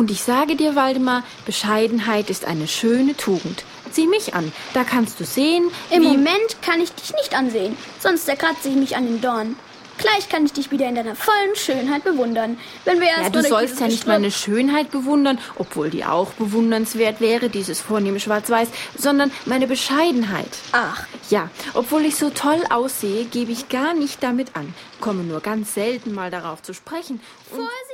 Und ich sage dir, Waldemar, Bescheidenheit ist eine schöne Tugend. Sieh mich an, da kannst du sehen, Im Moment kann ich dich nicht ansehen, sonst zerkratze ich mich an den Dorn. Gleich kann ich dich wieder in deiner vollen Schönheit bewundern. Wenn wir erst du sollst ja nicht meine Schönheit bewundern, obwohl die auch bewundernswert wäre, dieses vornehme Schwarz-Weiß, sondern meine Bescheidenheit. Ach. Ja, obwohl ich so toll aussehe, gebe ich gar nicht damit an. Komme nur ganz selten mal darauf zu sprechen. Vorsicht!